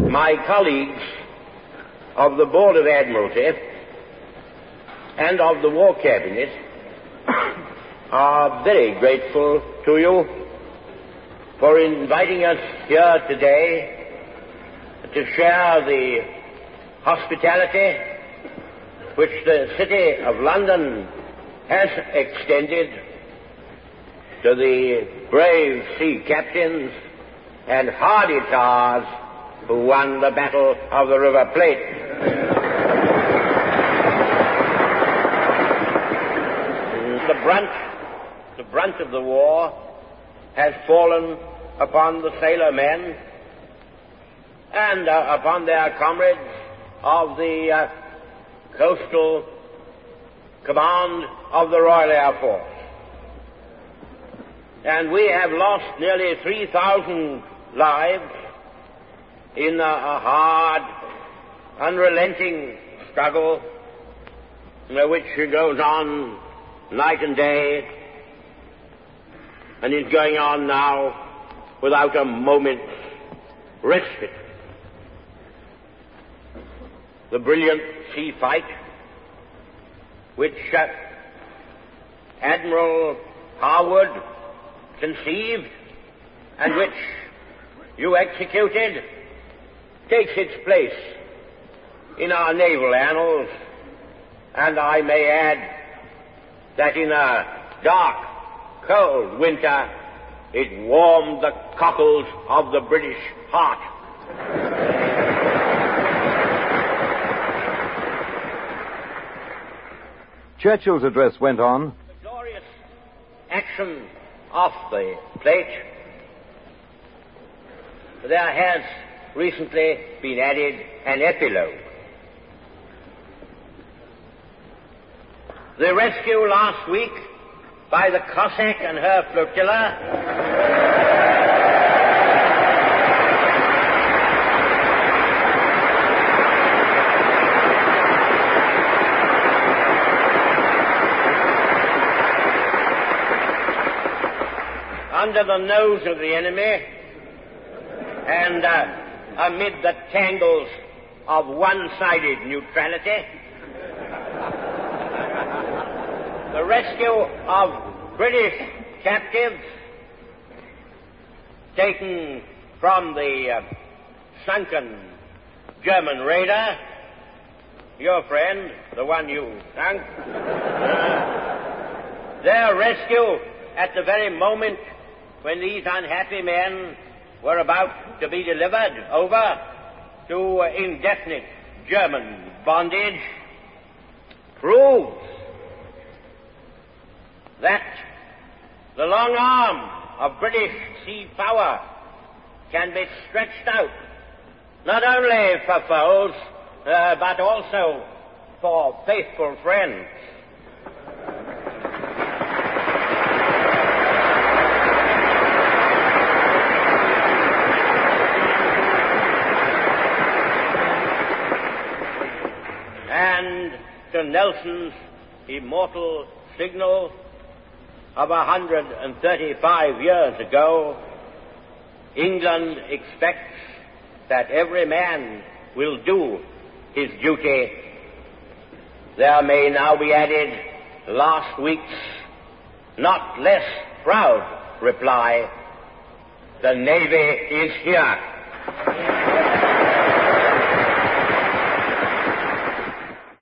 my colleagues of the Board of Admiralty and of the War Cabinet are very grateful to you for inviting us here today to share the hospitality which the City of London has extended to the brave sea captains and hardy tars who won the Battle of the River Plate. The brunt of the war has fallen upon the sailor men and upon their comrades of the coastal command of the Royal Air Force. And we have lost nearly 3,000 lives in a hard, unrelenting struggle which goes on night and day and is going on now without a moment's respite. The brilliant sea fight which Admiral Harwood conceived and which you executed takes its place in our naval annals, and I may add that in a dark, cold winter it warmed the cockles of the British heart. Churchill's address went on. The glorious action of the Plate, there has recently been added an epilogue. The rescue last week by the Cossack and her flotilla under the nose of the enemy and amid the tangles of one-sided neutrality. The rescue of British captives taken from the sunken German raider, your friend, the one you sunk, their rescue at the very moment when these unhappy men were about to be delivered over to indefinite German bondage proves that the long arm of British sea power can be stretched out not only for foes but also for faithful friends. And to Nelson's immortal signal of 135 years ago, England expects that every man will do his duty. There may now be added last week's not less proud reply: the Navy is here.